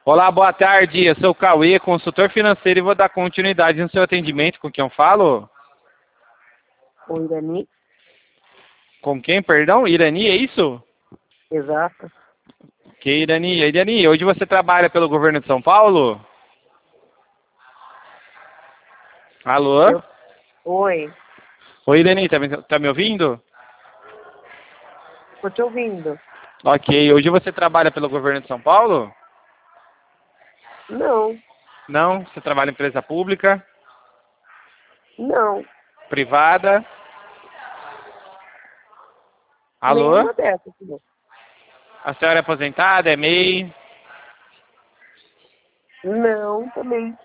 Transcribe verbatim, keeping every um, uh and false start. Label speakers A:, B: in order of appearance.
A: Olá, boa tarde. Eu sou o Cauê, consultor financeiro, e vou dar continuidade no seu atendimento. Com quem eu falo?
B: O Irani?
A: Com quem, perdão? Irani, é isso?
B: Exato.
A: Que Irani? Irani, hoje você trabalha pelo governo de São Paulo? Alô?
B: Eu... Oi,
A: Oi, Irani, tá me, tá me ouvindo?
B: tô te ouvindo.
A: Ok, hoje você trabalha pelo governo de São Paulo?
B: Não,
A: Não? Você trabalha em empresa pública?
B: não,
A: Privada? Alô?
B: nenhuma dessas. Não,
A: A senhora é aposentada? É MEI?
B: não também.